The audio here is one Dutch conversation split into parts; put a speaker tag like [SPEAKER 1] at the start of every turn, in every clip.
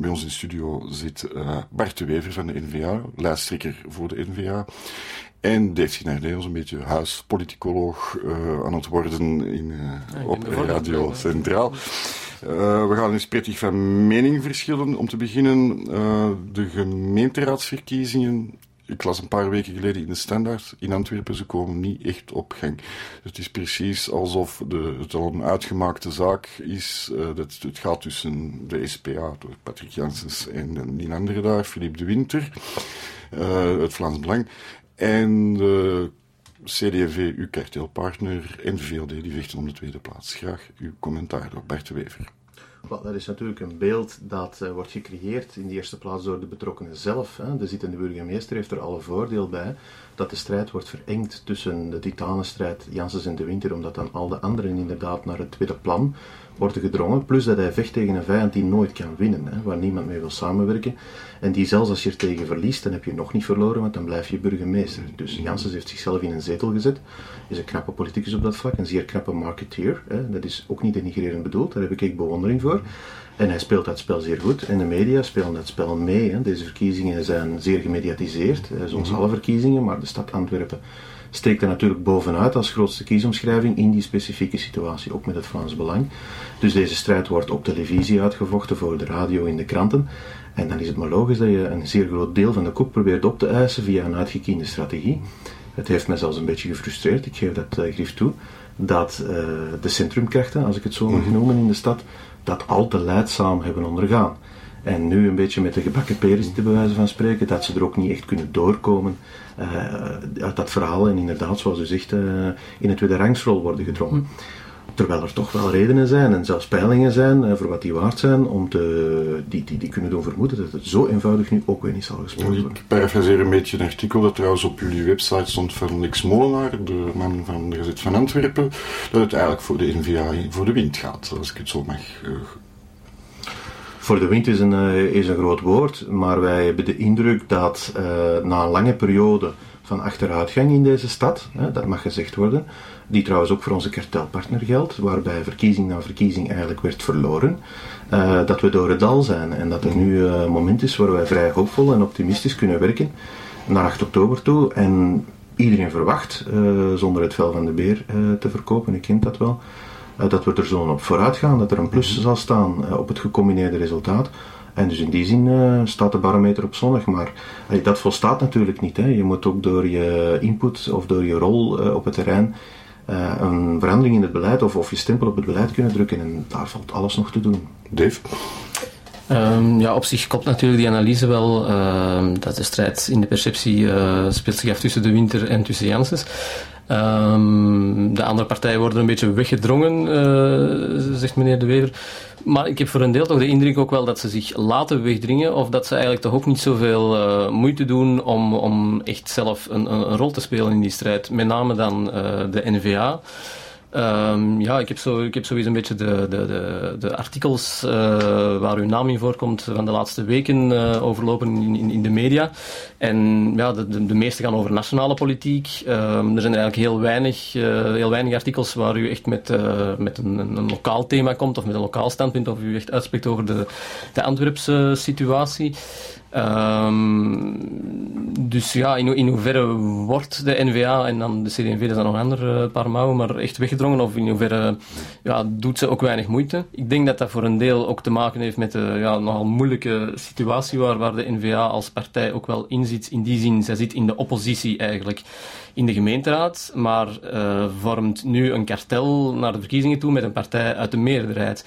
[SPEAKER 1] Bij ons in de studio zit Bart de Wever van de N-VA, lijsttrekker voor de N-VA. En Dave Sinardé, ons een beetje huispoliticoloog aan het worden op Radio Centraal. We gaan eens prettig van mening verschillen. Om te beginnen, de gemeenteraadsverkiezingen. Ik las een paar weken geleden in de Standaard in Antwerpen, ze komen niet echt op gang. Het is precies alsof het al een uitgemaakte zaak is. Het gaat tussen de SPA, door Patrick Janssens, en die andere daar, Philippe de Winter, het Vlaams Belang. En de CD&V, uw kartelpartner, en de VLD, die vechten om de tweede plaats. Graag uw commentaar door Bart de Wever.
[SPEAKER 2] Well, dat is natuurlijk een beeld dat wordt gecreëerd in de eerste plaats door de betrokkenen zelf. Hè. De zittende burgemeester heeft er alle voordeel bij dat de strijd wordt verengd tussen de titanenstrijd Janssens en de Winter, omdat dan al de anderen inderdaad naar het tweede plan worden gedrongen. Plus dat hij vecht tegen een vijand die nooit kan winnen, hè, waar niemand mee wil samenwerken. En die zelfs als je er tegen verliest, dan heb je nog niet verloren, want dan blijf je burgemeester. Dus Janssens heeft zichzelf in een zetel gezet, is een knappe politicus op dat vlak, een zeer knappe marketeer. Hè. Dat is ook niet denigrerend bedoeld, daar heb ik echt bewondering voor. En hij speelt dat spel zeer goed. En de media spelen dat spel mee. Hè. Deze verkiezingen zijn zeer gemediatiseerd, zoals alle verkiezingen, maar de stad Antwerpen steekt er natuurlijk bovenuit als grootste kiesomschrijving in die specifieke situatie, ook met het Vlaams Belang. Dus deze strijd wordt op televisie uitgevochten, voor de radio, in de kranten. En dan is het maar logisch dat je een zeer groot deel van de koek probeert op te eisen via een uitgekiende strategie. Het heeft mij zelfs een beetje gefrustreerd, ik geef dat grief toe, dat de centrumkrachten, als ik het zo mag noemen in de stad, dat al te lijdzaam hebben ondergaan. En nu een beetje met de gebakken peren zitten, bij wijze van spreken, dat ze er ook niet echt kunnen doorkomen uit dat verhaal en inderdaad, zoals u zegt, in een tweede rangsrol worden gedrongen. Terwijl er toch wel redenen zijn en zelfs peilingen zijn, voor wat die waard zijn, om die kunnen doen vermoeden dat het zo eenvoudig nu ook weer niet zal gesproken worden.
[SPEAKER 1] Ik parafraseer een beetje een artikel dat trouwens op jullie website stond van Lex Molenaar, de man van de Gazet van Antwerpen, dat het eigenlijk voor de N-VA voor de wind gaat, als ik het zo mag.
[SPEAKER 2] Voor de wind is een groot woord, maar wij hebben de indruk dat na een lange periode van achteruitgang in deze stad, dat mag gezegd worden, die trouwens ook voor onze kartelpartner geldt, waarbij verkiezing na verkiezing eigenlijk werd verloren, dat we door het dal zijn en dat er nu een moment is waar wij vrij hoopvol en optimistisch kunnen werken naar 8 oktober toe. En iedereen verwacht, zonder het vel van de beer te verkopen, ik ken dat wel, dat we er zo op vooruit gaan, dat er een plus zal staan op het gecombineerde resultaat. En dus in die zin staat de barometer op zonnig, maar dat volstaat natuurlijk niet. Hè. Je moet ook door je input of door je rol op het terrein een verandering in het beleid of je stempel op het beleid kunnen drukken en daar valt alles nog te doen.
[SPEAKER 1] Dave?
[SPEAKER 3] Op zich klopt natuurlijk die analyse wel, dat de strijd in de perceptie speelt zich af tussen de Winter en tussen Janssens. De andere partijen worden een beetje weggedrongen, zegt meneer De Wever. Maar ik heb voor een deel toch de indruk ook wel dat ze zich laten wegdringen, of dat ze eigenlijk toch ook niet zoveel moeite doen om echt zelf een rol te spelen in die strijd. Met name dan de N-VA. Ik heb sowieso een beetje de artikels waar uw naam in voorkomt van de laatste weken overlopen in de media. En ja, de meeste gaan over nationale politiek. Er zijn eigenlijk heel weinig artikels waar u echt met een lokaal thema komt of met een lokaal standpunt of u echt uitspreekt over de Antwerpse situatie. Dus ja, in hoeverre wordt de N-VA en dan de CD&V, dat zijn nog een ander paar mouwen, maar echt weggedrongen, of in hoeverre doet ze ook weinig moeite. Ik denk dat dat voor een deel ook te maken heeft met de nogal moeilijke situatie waar de N-VA als partij ook wel in zit. In die zin, zij zit in de oppositie eigenlijk in de gemeenteraad, maar vormt nu een kartel naar de verkiezingen toe met een partij uit de meerderheid.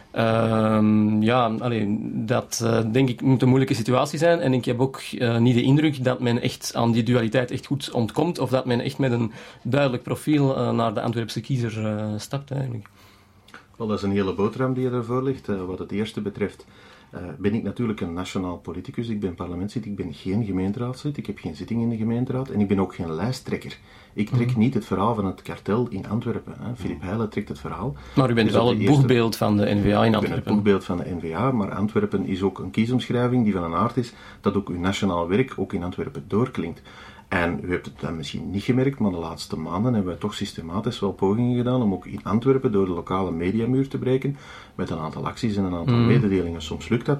[SPEAKER 3] Dat denk ik moet een moeilijke situatie zijn en ik heb ook niet de indruk dat men echt aan die dualiteit echt goed ontkomt of dat men echt met een duidelijk profiel naar de Antwerpse kiezer stapt eigenlijk.
[SPEAKER 2] Wel, dat is een hele boterham die ervoor ligt. Wat het eerste betreft ben ik natuurlijk een nationaal politicus, ik ben parlementslid, ik ben geen gemeenteraadslid, ik heb geen zitting in de gemeenteraad en ik ben ook geen lijsttrekker. Ik trek niet het verhaal van het kartel in Antwerpen. Philippe Heijlen trekt het verhaal.
[SPEAKER 3] Maar u bent wel het boegbeeld van de N-VA in Antwerpen.
[SPEAKER 2] Ik ben het boegbeeld van de N-VA, maar Antwerpen is ook een kiesomschrijving die van een aard is dat ook uw nationaal werk ook in Antwerpen doorklinkt. En u hebt het dan misschien niet gemerkt, maar de laatste maanden hebben wij toch systematisch wel pogingen gedaan om ook in Antwerpen door de lokale mediamuur te breken, met een aantal acties en een aantal mededelingen. Soms lukt dat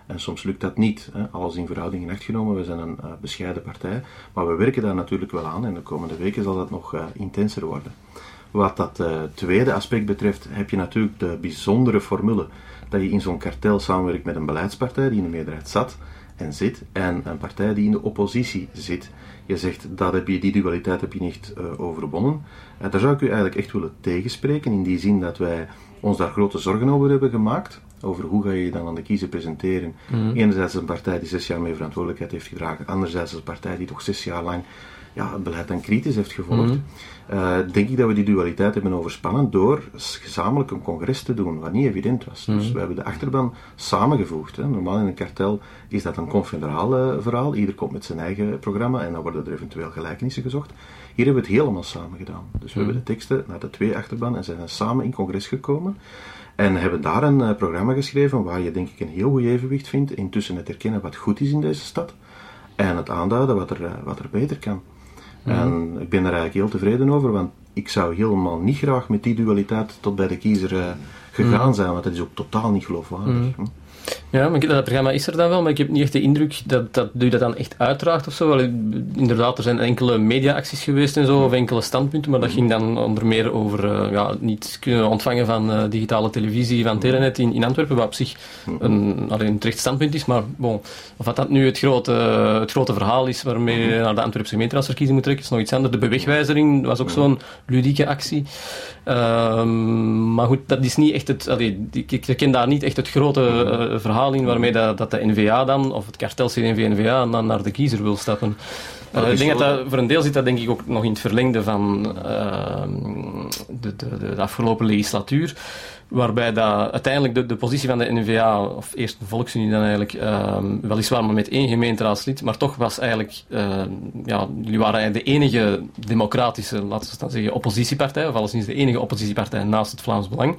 [SPEAKER 2] En soms lukt dat niet. Hè. Alles in verhouding in acht genomen. We zijn een bescheiden partij. Maar we werken daar natuurlijk wel aan. En de komende weken zal dat nog intenser worden. Wat dat tweede aspect betreft, heb je natuurlijk de bijzondere formule dat je in zo'n kartel samenwerkt met een beleidspartij die in de meerderheid zat en zit, en een partij die in de oppositie zit. Je zegt, die dualiteit heb je niet overwonnen. Daar zou ik u eigenlijk echt willen tegenspreken, in die zin dat wij ons daar grote zorgen over hebben gemaakt. Over hoe ga je je dan aan de kiezer presenteren. Enerzijds een partij die 6 jaar mee verantwoordelijkheid heeft gedragen, anderzijds een partij die toch 6 jaar lang het beleid dan kritisch heeft gevolgd. Denk ik dat we die dualiteit hebben overspannen door gezamenlijk een congres te doen, wat niet evident was. Dus we hebben de achterban samengevoegd. Hè. Normaal in een kartel is dat een confederaal verhaal. Ieder komt met zijn eigen programma en dan worden er eventueel gelijkenissen gezocht. Hier hebben we het helemaal samen gedaan. Dus we hebben de teksten naar de 2 achterban en zijn samen in congres gekomen. En hebben daar een programma geschreven waar je denk ik een heel goed evenwicht vindt intussen het erkennen wat goed is in deze stad en het aanduiden wat er beter kan. En ik ben daar eigenlijk heel tevreden over, want ik zou helemaal niet graag met die dualiteit tot bij de kiezer gegaan zijn, want dat is ook totaal niet geloofwaardig.
[SPEAKER 3] Ja, maar dat programma is er dan wel, maar ik heb niet echt de indruk dat u dat dan echt uitdraagt of zo. Wel, inderdaad, er zijn enkele media-acties geweest en zo, of enkele standpunten, maar dat ging dan onder meer over niet kunnen ontvangen van digitale televisie van Telenet in Antwerpen, wat op zich een terecht standpunt is, maar bon, of wat dat nu het grote verhaal is waarmee je naar de Antwerpse gemeenteraadsverkiezing moet trekken, is nog iets anders. De bewegwijzering was ook zo'n ludieke actie. Maar goed, dat is niet echt ik herken daar niet echt het grote verhaal in waarmee dat de N-VA dan, of het kartel CD&V-N-VA, dan naar de kiezer wil stappen. Ik denk dat voor een deel zit dat denk ik ook nog in het verlengde van de afgelopen legislatuur, waarbij dat uiteindelijk de positie van de N-VA, of eerst de Volksunie dan eigenlijk, weliswaar maar met 1 gemeenteraadslid, maar toch was eigenlijk, jullie waren eigenlijk de enige democratische, laten we het dan zeggen, oppositiepartij, of alleszins de enige oppositiepartij naast het Vlaams Belang.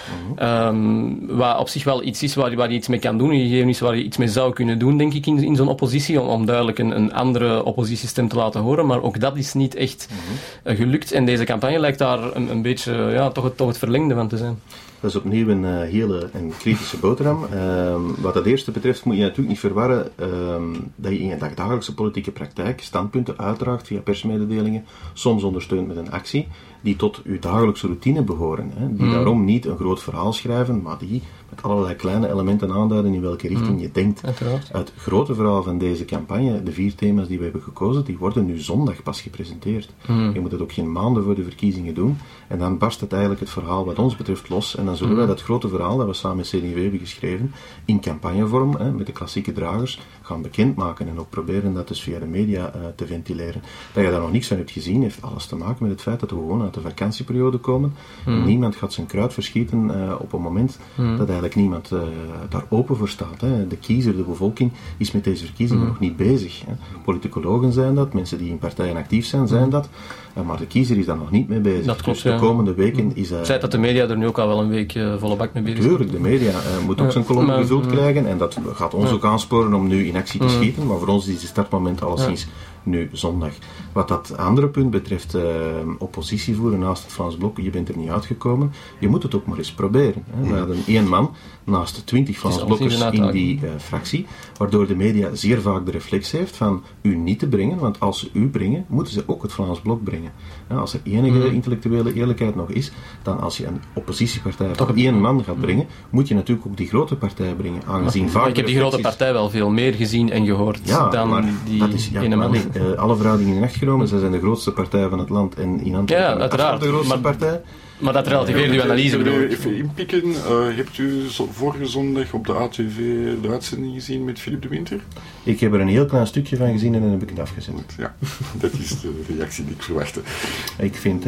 [SPEAKER 3] Wat op zich wel iets is waar je iets mee kan doen, gegeven is waar je iets mee zou kunnen doen, denk ik, in zo'n oppositie, om duidelijk een andere oppositiestem te laten horen, maar ook dat is niet echt gelukt. En deze campagne lijkt daar een beetje toch het verlengde van te zijn.
[SPEAKER 2] Dat is opnieuw een hele en kritische boterham. Wat dat eerste betreft moet je natuurlijk niet verwarren dat je in je dagelijkse politieke praktijk standpunten uitdraagt via persmededelingen, soms ondersteund met een actie, die tot uw dagelijkse routine behoren. Hè. Die daarom niet een groot verhaal schrijven, maar die met allerlei kleine elementen aanduiden in welke richting je denkt. Het grote verhaal van deze campagne, de 4 thema's die we hebben gekozen, die worden nu zondag pas gepresenteerd. Je moet het ook geen maanden voor de verkiezingen doen. En dan barst het eigenlijk het verhaal wat ons betreft los. En dan zullen wij dat grote verhaal dat we samen met CD&V hebben geschreven, in campagnevorm, met de klassieke dragers, gaan bekendmaken. En ook proberen dat dus via de media te ventileren. Dat je daar nog niks van hebt gezien, heeft alles te maken met het feit dat we gewoon uit de vakantieperiode komen. Niemand gaat zijn kruid verschieten op een moment dat eigenlijk niemand daar open voor staat. Hè. De kiezer, de bevolking, is met deze verkiezingen nog niet bezig. Hè. Politicologen zijn dat, mensen die in partijen actief zijn dat, maar de kiezer is daar nog niet mee bezig.
[SPEAKER 3] Dat klopt,
[SPEAKER 2] dus de komende weken is...
[SPEAKER 3] Het feit dat de media er nu ook al wel een week volle bak mee bezig zijn.
[SPEAKER 2] Tuurlijk, de media moet ook zijn kolom gevuld krijgen en dat gaat ons ook aansporen om nu in actie te schieten, maar voor ons is het startmoment alleszins nu zondag. Wat dat andere punt betreft, oppositie voeren naast het Vlaams Blok, je bent er niet uitgekomen. Je moet het ook maar eens proberen. Hè. We hadden 1 man naast 20 Vlaams Blokkers in die fractie, waardoor de media zeer vaak de reflex heeft van u niet te brengen, want als ze u brengen, moeten ze ook het Vlaams Blok brengen. Als er enige intellectuele eerlijkheid nog is, dan als je een oppositiepartij van 1 man gaat brengen, moet je natuurlijk ook die grote partij brengen. Aangezien vaak
[SPEAKER 3] ik heb die grote partij wel veel meer gezien en gehoord dan die ene man.
[SPEAKER 2] Alle verhoudingen in acht genomen, zij zijn de grootste partij van het land en in Antwerpen
[SPEAKER 3] uiteraard.
[SPEAKER 2] de grootste partij.
[SPEAKER 3] Maar dat relativeert uw analyse, bedoel ik.
[SPEAKER 1] Even inpikken, hebt u vorige zondag op de ATV de uitzending gezien met Philippe de Winter?
[SPEAKER 2] Ik heb er een heel klein stukje van gezien en dan heb ik het afgezet.
[SPEAKER 1] Ja, dat is de reactie die ik verwachtte.
[SPEAKER 2] Ik vind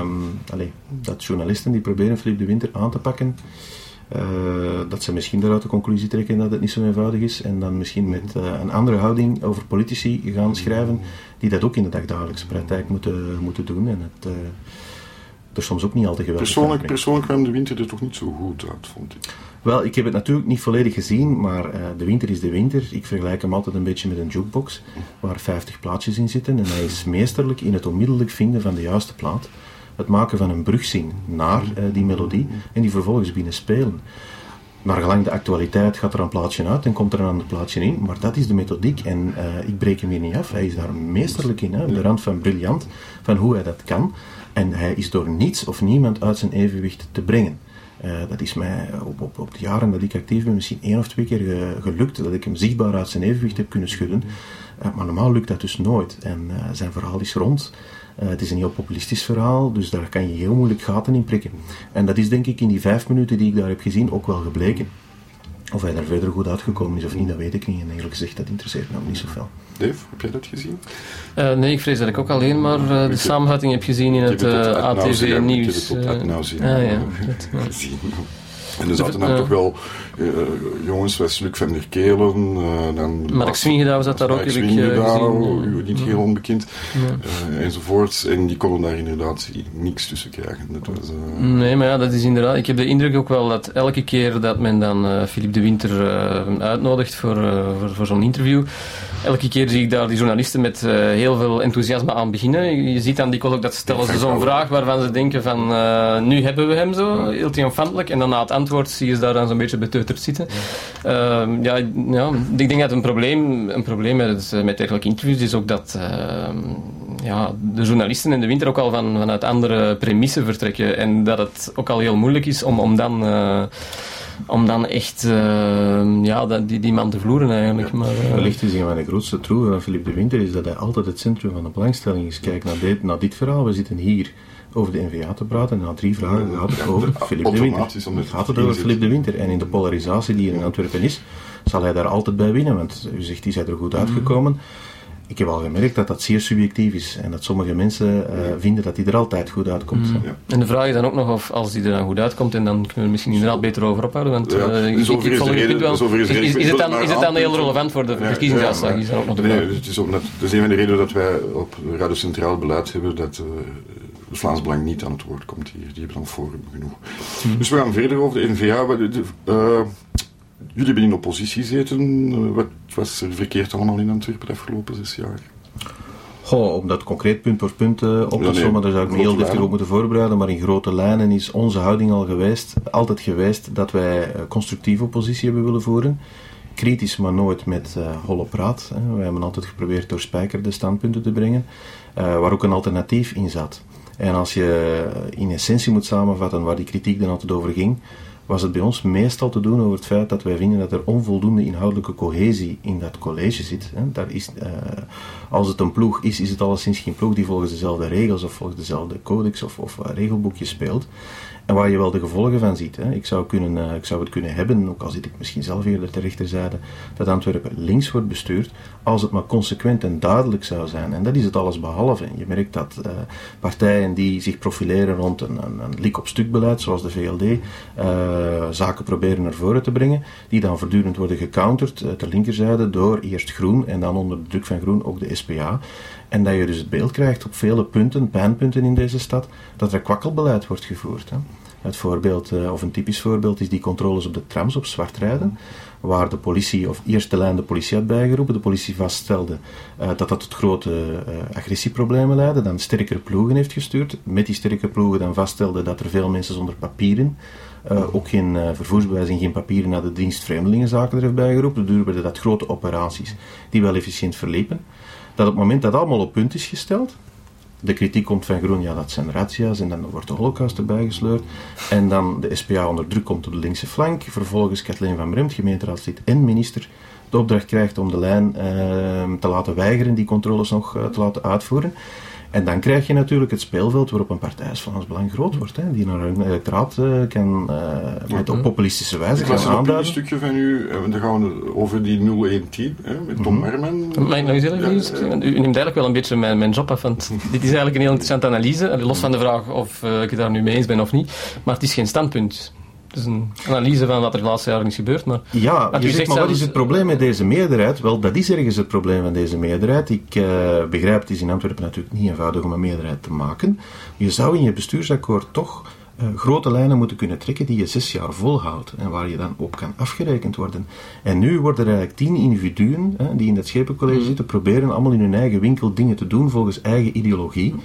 [SPEAKER 2] dat journalisten die proberen Philippe de Winter aan te pakken, dat ze misschien daaruit de conclusie trekken dat het niet zo eenvoudig is en dan misschien met een andere houding over politici gaan schrijven die dat ook in de dagelijkse praktijk moeten doen en het er soms ook niet al te geweldig
[SPEAKER 1] Persoonlijk kwam de Winter er toch niet zo goed uit, vond ik.
[SPEAKER 2] Wel, ik heb het natuurlijk niet volledig gezien, maar de Winter is de Winter. Ik vergelijk hem altijd een beetje met een jukebox, waar 50 plaatjes in zitten en hij is meesterlijk in het onmiddellijk vinden van de juiste plaat. Het maken van een brugzin naar die melodie en die vervolgens binnen spelen. Naar gelang de actualiteit gaat er een plaatsje uit en komt er een ander plaatsje in. Maar dat is de methodiek en ik breek hem hier niet af. Hij is daar meesterlijk in, op de rand van briljant, van hoe hij dat kan. En hij is door niets of niemand uit zijn evenwicht te brengen. Dat is mij op de jaren dat ik actief ben misschien 1 of 2 keer gelukt, dat ik hem zichtbaar uit zijn evenwicht heb kunnen schudden. Maar normaal lukt dat dus nooit. En zijn verhaal is rond. Het is een heel populistisch verhaal, dus daar kan je heel moeilijk gaten in prikken. En dat is denk ik in die 5 minuten die ik daar heb gezien ook wel gebleken. Of hij daar verder goed uitgekomen is of niet, dat weet ik niet. En eerlijk gezegd, dat interesseert me ook niet zoveel.
[SPEAKER 1] Dave, heb jij dat gezien?
[SPEAKER 3] Nee, ik vrees dat ik ook alleen maar de samenvatting heb gezien in het ATV-nieuws.
[SPEAKER 1] Ik heb het tot gezien. En er zaten dan toch wel jongens, zoals Luc van der Kelen, dan
[SPEAKER 3] Mark Swingedouw zat daar ook, heb ik gezien.
[SPEAKER 1] Niet heel onbekend, enzovoort. En die konden daar inderdaad niks tussen krijgen. Dat was,
[SPEAKER 3] Nee, maar ja, dat is inderdaad... Ik heb de indruk ook wel dat elke keer dat men dan Philippe de Winter uitnodigt voor zo'n interview, elke keer zie ik daar die journalisten met heel veel enthousiasme aan beginnen. Je ziet aan die ook dat stellen ze zo'n vraag waarvan ze denken van nu hebben we hem zo, heel triomfantelijk. En dan na het antwoord zie je ze daar dan zo'n beetje beteuterd zitten. Ik denk dat een probleem met dergelijke interviews is ook dat de journalisten in de Winter ook al vanuit andere premissen vertrekken. En dat het ook al heel moeilijk is om dan echt die man te vloeren eigenlijk. Maar,
[SPEAKER 2] wellicht is een van de grootste troeven van Philippe de Winter is dat hij altijd het centrum van de belangstelling is. Kijk naar dit verhaal, we zitten hier over de N-VA te praten en na 3 vragen gaat het over Philippe de Winter. Gaat het over Philippe de Winter en in de polarisatie die er in Antwerpen is, zal hij daar altijd bij winnen, want u zegt, is hij er goed uitgekomen. Ik heb al gemerkt dat dat zeer subjectief is en dat sommige mensen vinden dat hij er altijd goed uitkomt. Ja.
[SPEAKER 3] En de vraag is dan ook nog of als hij er dan goed uitkomt, en dan kunnen we er misschien inderdaad beter over ophouden, want is het dan heel relevant voor de verkiezingsuitslag?
[SPEAKER 1] Het is een van de redenen dat wij op Radio Centraal beleid hebben dat het Vlaams Belang niet aan het woord komt hier. Die hebben dan forum genoeg. Dus we gaan verder over de N-VA. Jullie hebben in oppositie gezeten. Wat was er verkeerd allemaal in Antwerpen de afgelopen 6 jaar?
[SPEAKER 2] Om dat concreet punt voor punt op te sommen, daar zou ik me heel deftig op moeten voorbereiden, maar in grote lijnen is onze houding altijd geweest dat wij constructieve oppositie hebben willen voeren. Kritisch, maar nooit met holle praat. Wij hebben altijd geprobeerd door spijkerde standpunten te brengen, waar ook een alternatief in zat. En als je in essentie moet samenvatten waar die kritiek dan altijd over ging, was het bij ons meestal te doen over het feit dat wij vinden dat er onvoldoende inhoudelijke cohesie in dat college zit. Daar is, als het een ploeg is, is het alleszins geen ploeg die volgens dezelfde regels of volgens dezelfde codex of regelboekje speelt. En waar je wel de gevolgen van ziet. Ik zou het kunnen hebben, ook al zit ik misschien zelf eerder ter rechterzijde, dat Antwerpen links wordt bestuurd, als het maar consequent en duidelijk zou zijn. En dat is het alles behalve. Je merkt dat partijen die zich profileren rond een lik-op-stuk beleid, zoals de VLD, zaken proberen naar voren te brengen, die dan voortdurend worden gecounterd ter linkerzijde door eerst Groen en dan onder de druk van Groen ook de SPA. En dat je dus het beeld krijgt op vele punten, pijnpunten in deze stad, dat er kwakkelbeleid wordt gevoerd. Het voorbeeld, of een typisch voorbeeld, is die controles op de trams op zwart rijden, waar de politie, of eerste lijn de politie had bijgeroepen, de politie vaststelde dat tot grote agressieproblemen leidde, dan sterkere ploegen heeft gestuurd, met die sterkere ploegen dan vaststelde dat er veel mensen zonder papieren, ook geen vervoersbewijs en geen papieren naar de dienst Vreemdelingenzaken er heeft bijgeroepen, duurden dat grote operaties die wel efficiënt verliepen. Dat op het moment dat allemaal op punt is gesteld, de kritiek komt van Groen, dat zijn razzia's en dan wordt de Holocaust erbij gesleurd. En dan de SPA onder druk komt op de linkse flank. Vervolgens Kathleen van Bremt, gemeenteraadslid en minister, de opdracht krijgt om de lijn te laten weigeren, die controles nog te laten uitvoeren. En dan krijg je natuurlijk het speelveld waarop een partij als Vlaams Belang groot wordt, die naar een electoraat kan op populistische wijze gaan aanduiden.
[SPEAKER 1] Een stukje van u, dan gaan we over die 0110 met Tom Merman.
[SPEAKER 3] Mag ik nog eens zeggen? U neemt eigenlijk wel een beetje mijn job af, want dit is eigenlijk een heel interessante analyse, los van de vraag of ik het daar nu mee eens ben of niet, maar het is geen standpunt. Het is een analyse van wat er de laatste jaren is gebeurd. Maar
[SPEAKER 2] je zegt, maar wat is het probleem met deze meerderheid? Wel, dat is ergens het probleem van deze meerderheid. Ik begrijp, het is in Antwerpen natuurlijk niet eenvoudig om een meerderheid te maken. Je zou in je bestuursakkoord toch grote lijnen moeten kunnen trekken die je 6 jaar volhoudt en waar je dan op kan afgerekend worden. En nu worden er eigenlijk 10 individuen die in dat schepencollege zitten, proberen allemaal in hun eigen winkel dingen te doen volgens eigen ideologie.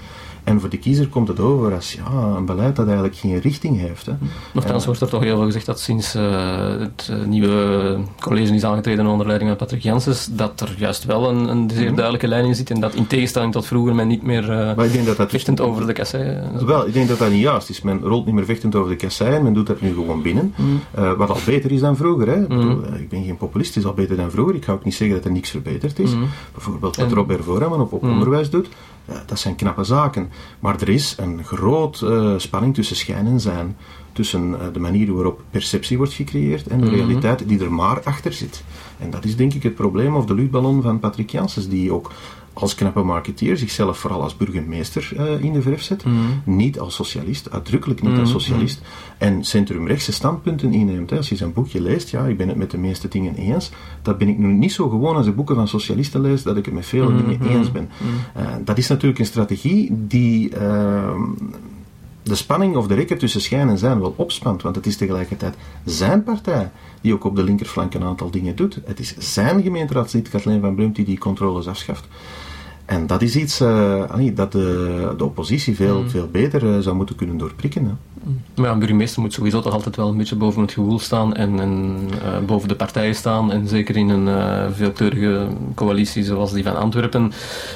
[SPEAKER 2] En voor de kiezer komt het over als een beleid dat eigenlijk geen richting heeft. Hè.
[SPEAKER 3] Nochtans wordt er toch heel veel gezegd dat sinds het nieuwe college is aangetreden onder leiding van Patrick Janssens, dat er juist wel een zeer duidelijke lijn in zit en dat in tegenstelling tot vroeger men niet meer vechtend over de kassei...
[SPEAKER 2] Wel, ik denk dat dat niet juist is. Men rolt niet meer vechtend over de kassei en men doet dat nu gewoon binnen. Wat al beter is dan vroeger. Hè. Ik ben geen populist, het is al beter dan vroeger. Ik ga ook niet zeggen dat er niks verbeterd is. Bijvoorbeeld wat Robert Voorman op onderwijs doet. Dat zijn knappe zaken. Maar er is een groot spanning tussen schijn en zijn. Tussen de manier waarop perceptie wordt gecreëerd en de realiteit die er maar achter zit. En dat is denk ik het probleem of de luchtballon van Patrick Janssens, die ook als knappe marketeer zichzelf vooral als burgemeester in de verf zet. Niet als socialist, uitdrukkelijk niet als socialist. En centrumrechtse standpunten inneemt. Hè. Als je zijn boekje leest, ik ben het met de meeste dingen eens. Dat ben ik nu niet zo gewoon als ik boeken van socialisten lees, dat ik het met vele dingen eens ben. Dat is natuurlijk een strategie die de spanning of de rekker tussen schijn en zijn wel opspant, want het is tegelijkertijd zijn partij die ook op de linkerflank een aantal dingen doet. Het is zijn gemeenteraadslid Kathleen van Brumt die controles afschaft. En dat is iets dat de oppositie veel beter zou moeten kunnen doorprikken. Hè.
[SPEAKER 3] Maar een burgemeester moet sowieso toch altijd wel een beetje boven het gewoel staan en boven de partijen staan. En zeker in een veelkleurige coalitie zoals die van Antwerpen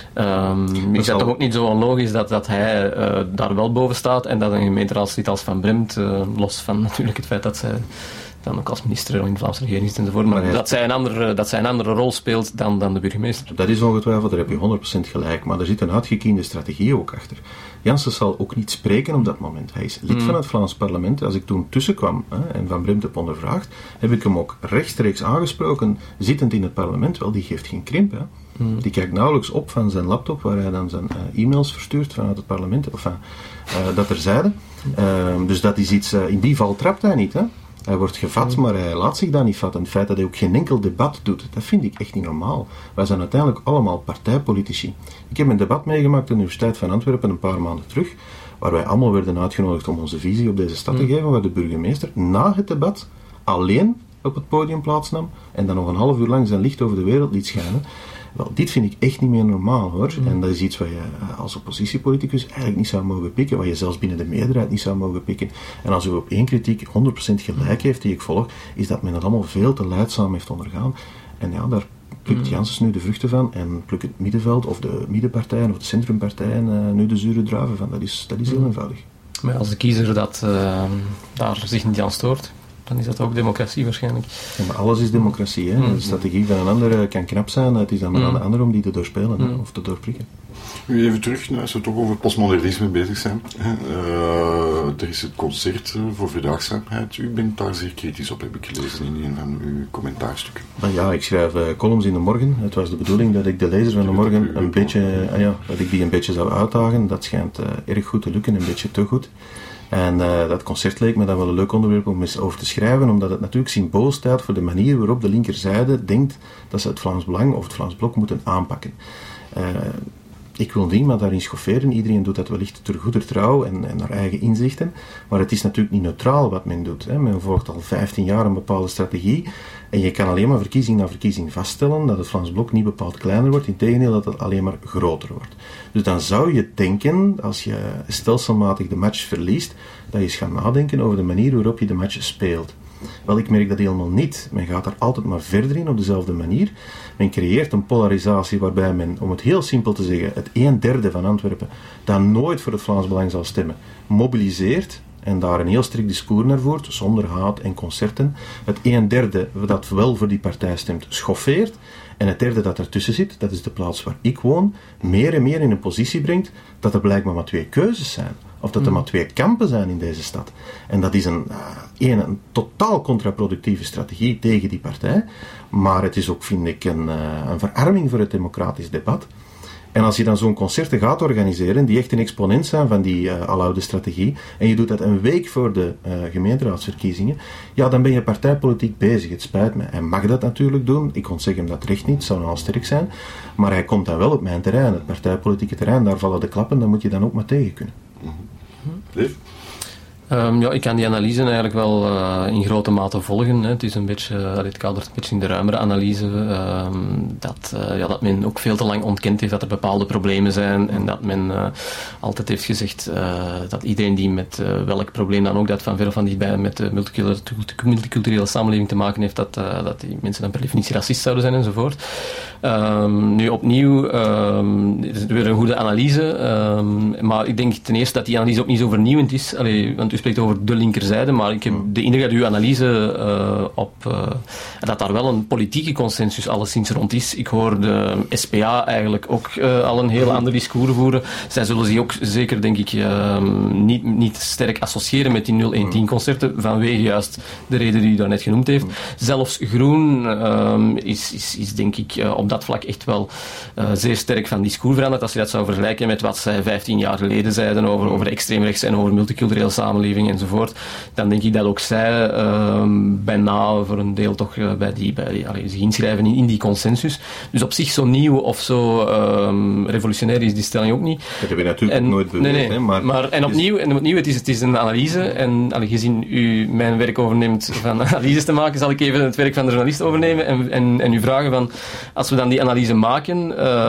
[SPEAKER 3] is dat toch ook niet zo onlogisch dat hij daar wel boven staat en dat een gemeenteraadslid als Van Bremt, los van natuurlijk het feit dat zij dan ook als minister in de Vlaamse regering zit enzovoort, maar dat zij een andere rol speelt dan de burgemeester.
[SPEAKER 2] Dat is ongetwijfeld, daar heb je 100% gelijk, maar er zit een uitgekiende strategie ook achter. Janssens zal ook niet spreken op dat moment. Hij is lid van het Vlaams parlement. Als ik toen tussenkwam en Van Bremt heb ondervraagd, heb ik hem ook rechtstreeks aangesproken, zittend in het parlement. Wel, die geeft geen krimp. Hè. Die kijkt nauwelijks op van zijn laptop, waar hij dan zijn e-mails verstuurt vanuit het parlement, of dat terzijde. Dus dat is iets, in die val trapt hij niet, hè. Hij wordt gevat, maar hij laat zich daar niet vatten. Het feit dat hij ook geen enkel debat doet, dat vind ik echt niet normaal. Wij zijn uiteindelijk allemaal partijpolitici. Ik heb een debat meegemaakt aan de Universiteit van Antwerpen een paar maanden terug, waar wij allemaal werden uitgenodigd om onze visie op deze stad te geven, waar de burgemeester na het debat alleen op het podium plaatsnam en dan nog een half uur lang zijn licht over de wereld liet schijnen. Wel, dit vind ik echt niet meer normaal, hoor. En dat is iets wat je als oppositiepoliticus eigenlijk niet zou mogen pikken, wat je zelfs binnen de meerderheid niet zou mogen pikken. En als u op één kritiek 100% gelijk heeft, die ik volg, is dat men het allemaal veel te lijdzaam heeft ondergaan. En ja, daar plukt Janssens nu de vruchten van en plukt het middenveld of de middenpartijen of de centrumpartijen nu de zure druiven van. Dat is heel eenvoudig.
[SPEAKER 3] Maar als de kiezer daar zich niet aan stoort, dan is dat ook democratie waarschijnlijk.
[SPEAKER 2] Ja, maar alles is democratie. Hè? De strategie van een ander kan knap zijn, het is dan maar aan de ander om die te doorspelen of te doorprikken.
[SPEAKER 1] Nu even terug, als we toch over postmodernisme bezig zijn. Er is het concert voor verdraagzaamheid. U bent daar zeer kritisch op, heb ik gelezen in een van uw commentaarstukken.
[SPEAKER 2] Ja, ik schrijf columns in de morgen. Het was de bedoeling dat ik de lezers van de morgen een beetje zou uitdagen. Dat schijnt erg goed te lukken, een beetje te goed. En dat concert leek me dan wel een leuk onderwerp om eens over te schrijven, omdat het natuurlijk symbool staat voor de manier waarop de linkerzijde denkt dat ze het Vlaams Belang of het Vlaams Blok moeten aanpakken. Ik wil niemand daarin schofferen, iedereen doet dat wellicht ter goeder trouw en naar eigen inzichten, maar het is natuurlijk niet neutraal wat men doet. Hè. Men volgt al 15 jaar een bepaalde strategie en je kan alleen maar verkiezing na verkiezing vaststellen dat het Vlaams Blok niet bepaald kleiner wordt, integendeel dat het alleen maar groter wordt. Dus dan zou je denken, als je stelselmatig de match verliest, dat je eens gaat nadenken over de manier waarop je de match speelt. Wel, ik merk dat helemaal niet. Men gaat daar altijd maar verder in op dezelfde manier. Men creëert een polarisatie waarbij men, om het heel simpel te zeggen, het 1/3 van Antwerpen dat nooit voor het Vlaams Belang zal stemmen, mobiliseert en daar een heel strikt discours naar voert, zonder haat en concerten. Het 1/3 dat wel voor die partij stemt, schoffeert. En het derde dat ertussen zit, dat is de plaats waar ik woon, meer en meer in een positie brengt dat er blijkbaar maar 2 keuzes zijn. Of dat er maar 2 kampen zijn in deze stad. En dat is een totaal contraproductieve strategie tegen die partij. Maar het is ook, vind ik, een verarming voor het democratisch debat. En als je dan zo'n concerten gaat organiseren, die echt een exponent zijn van die aloude strategie, en je doet dat een week voor de gemeenteraadsverkiezingen, ja, dan ben je partijpolitiek bezig. Het spijt me. Hij mag dat natuurlijk doen. Ik ontzeg hem dat recht niet. Het zou nogal sterk zijn. Maar hij komt dan wel op mijn terrein, het partijpolitieke terrein. Daar vallen de klappen, dan moet je dan ook maar tegen kunnen.
[SPEAKER 1] Leef?
[SPEAKER 3] Ik kan die analyse eigenlijk wel in grote mate volgen. Hè. Het is een beetje, het kadert een beetje in de ruimere analyse, dat men ook veel te lang ontkend heeft dat er bepaalde problemen zijn en dat men altijd heeft gezegd dat iedereen die met welk probleem dan ook, dat van ver of van dichtbij met de multiculturele samenleving te maken heeft, dat die mensen dan per definitie racist zouden zijn enzovoort. Nu opnieuw, het is weer een goede analyse, maar ik denk ten eerste dat die analyse ook niet zo vernieuwend is. Want u spreekt over de linkerzijde, maar ik heb de indruk dat uw analyse dat daar wel een politieke consensus alleszins rond is. Ik hoor de SPA eigenlijk ook al een heel ander discours voeren. Zij zullen zich ook zeker, denk ik, niet sterk associëren met die 0-1-10-concerten, vanwege juist de reden die u daarnet genoemd heeft. Zelfs Groen is denk ik op dat vlak echt wel zeer sterk van discours veranderd. Als je dat zou vergelijken met wat zij 15 jaar geleden zeiden over extreemrechts en over multiculturele samenleving enzovoort, dan denk ik dat ook zij bijna voor een deel toch zich inschrijven in die consensus. Dus op zich zo nieuw of zo revolutionair is die stelling ook niet.
[SPEAKER 2] Dat heb je natuurlijk ook nooit beweerd.
[SPEAKER 3] Nee. Maar opnieuw, het is een analyse en gezien u mijn werk overneemt van analyses te maken, zal ik even het werk van de journalist overnemen en u vragen van, als we dan die analyse maken,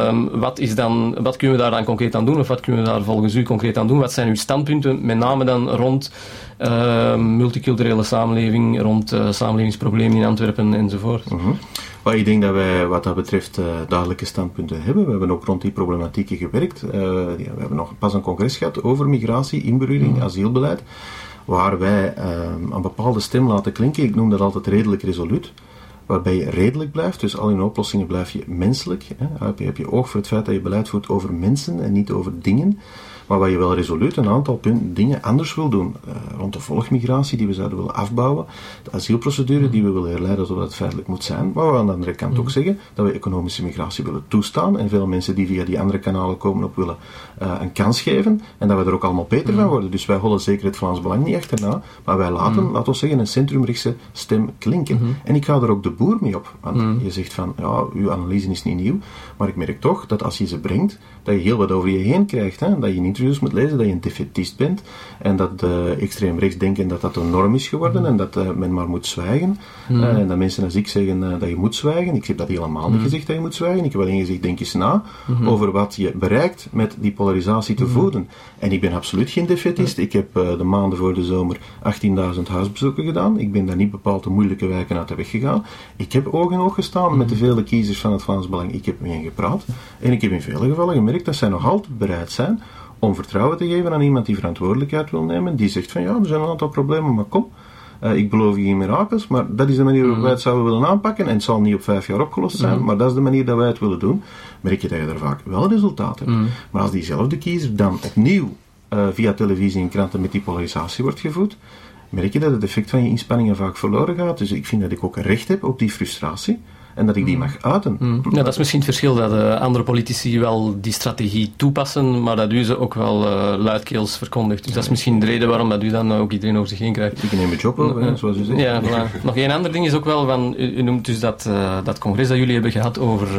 [SPEAKER 3] wat kunnen we daar dan concreet aan doen, of wat kunnen we daar volgens u concreet aan doen? Wat zijn uw standpunten, met name dan rond multiculturele samenleving, rond samenlevingsproblemen in Antwerpen enzovoort?
[SPEAKER 2] Maar ik denk dat wij wat dat betreft duidelijke standpunten hebben. We hebben ook rond die problematieken gewerkt. We hebben nog pas een congres gehad over migratie, inburgering, asielbeleid, waar wij een bepaalde stem laten klinken. Ik noem dat altijd redelijk resoluut. Waarbij je redelijk blijft, dus al in oplossingen blijf je menselijk. Heb je oog voor het feit dat je beleid voert over mensen en niet over dingen. Maar waar je wel resoluut een aantal dingen anders wil doen. Rond de volgmigratie die we zouden willen afbouwen. De asielprocedure die we willen herleiden tot wat het feitelijk moet zijn. Maar we aan de andere kant ook zeggen dat we economische migratie willen toestaan. En veel mensen die via die andere kanalen komen ook willen een kans geven. En dat we er ook allemaal beter van worden. Dus wij hollen zeker het Vlaams Belang niet achterna. Maar wij laten, laten we zeggen, een centrumrechtse stem klinken. En ik ga er ook de boer mee op. Want je zegt van, ja, uw analyse is niet nieuw. Maar ik merk toch dat als je ze brengt, dat je heel wat over je heen krijgt. Hè? Dat je niet interviews moet lezen, dat je een defetist bent en dat extreem rechts denken dat dat een norm is geworden en dat men maar moet zwijgen. En dat mensen als ik zeggen dat je moet zwijgen. Ik heb dat helemaal niet gezegd dat je moet zwijgen. Ik heb alleen gezegd, denk eens na over wat je bereikt met die polarisatie te voeden. En ik ben absoluut geen defetist. Ik heb de maanden voor de zomer 18.000 huisbezoeken gedaan. Ik ben daar niet bepaald de moeilijke wijken uit de weg gegaan. Ik heb oog in oog gestaan met de vele kiezers van het Vlaams Belang. Ik heb met hen gepraat. En ik heb in vele gevallen gemerkt dat zij nog altijd bereid zijn om vertrouwen te geven aan iemand die verantwoordelijkheid wil nemen, die zegt van ja, er zijn een aantal problemen, maar kom, ik beloof je geen mirakels, maar dat is de manier waarop wij het zouden willen aanpakken en het zal niet op 5 jaar opgelost zijn, maar dat is de manier dat wij het willen doen, merk je dat je daar vaak wel resultaten hebt. Maar als diezelfde kiezer dan opnieuw via televisie en kranten met die polarisatie wordt gevoed, merk je dat het effect van je inspanningen vaak verloren gaat. Dus ik vind dat ik ook een recht heb op die frustratie. En dat ik die mag uiten.
[SPEAKER 3] Ja, dat is misschien het verschil, dat andere politici wel die strategie toepassen, maar dat u ze ook wel luidkeels verkondigt. Dus dat is misschien de reden waarom dat u dan ook iedereen over zich heen krijgt.
[SPEAKER 2] Ik neem het job over, zoals u zegt.
[SPEAKER 3] Ja, voilà. Nog één ander ding is ook wel, van, u noemt dus dat congres dat jullie hebben gehad